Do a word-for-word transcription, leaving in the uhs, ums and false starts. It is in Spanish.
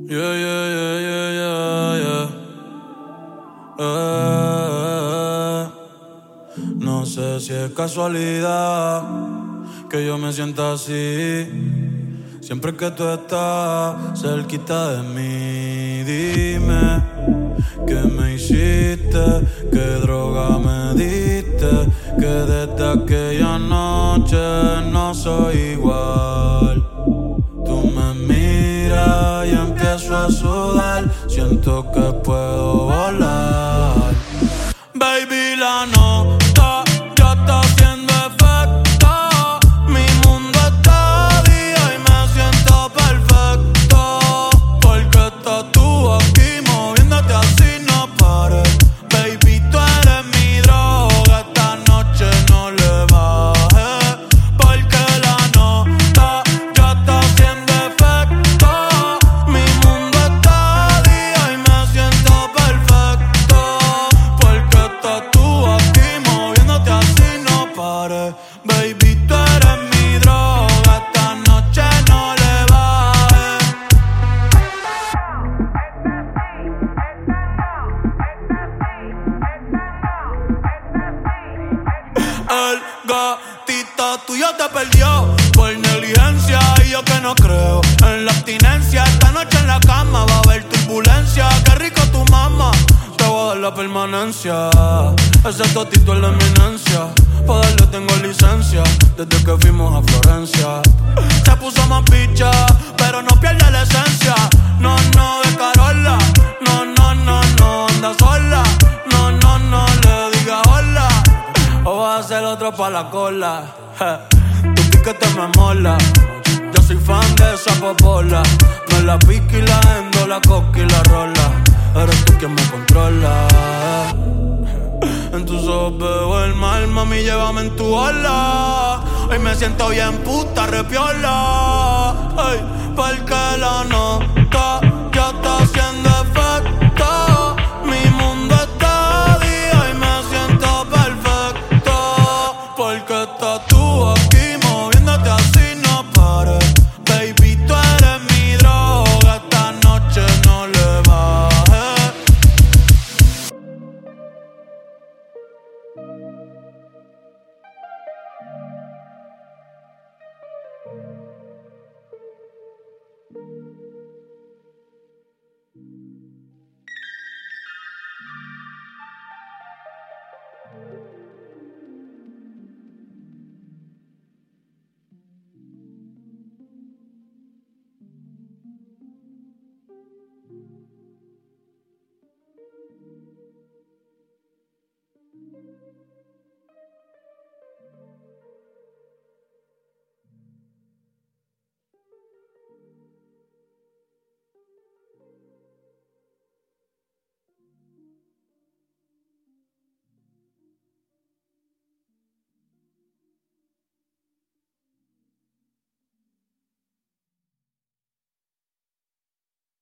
Yeah, yeah, yeah, yeah, yeah, yeah. Eh, no sé si es casualidad que yo me sienta así. Siempre que tú estás cerquita de mí, dime qué me hiciste, qué droga me diste, que desde aquella noche no soy igual. Tú me miras y empiezo a sudar, siento que puedo volar. Baby, la nota ya está haciendo efecto. Mi mundo está día y me siento perfecto. Porque estás tú aquí moviéndote así, no pares. Baby, tú eres mi droga, esta noche no le bajes. Porque la nota ya está haciendo efecto. Mi mundo está día y me siento perfecto. Porque estás tú aquí moviéndote así, no pares. Baby, tú eres mi droga, esta noche no le bajes. El gatito tuyo te perdió por negligencia y yo que no creo en la abstinencia. Esta noche en la cama va a haber turbulencia. Qué rico tu mamá, te voy a dar la permanencia. Ese totito es la eminencia, pa' darle tengo licencia desde que fuimos a Florencia. Se puso más picha, pero no pierde la esencia. No, no, de Carola. No, no, no, no, anda sola. No, no, no, le diga hola o vas a ser otro pa' la cola. Je, tu piquete me mola. Yo soy fan de esa popola. No la pique y la endo, la coca y la rola. Eres tú quien me controla. En tus ojos veo el mal, mami, llévame en tu ola. Hoy me siento bien puta, repiola. Ay, porque la nota ya está haciendo efecto. Mi mundo está día y me siento perfecto. Porque estás tú aquí moviéndote así, no pares. Baby, tú eres mi droga, esta noche no le bajes.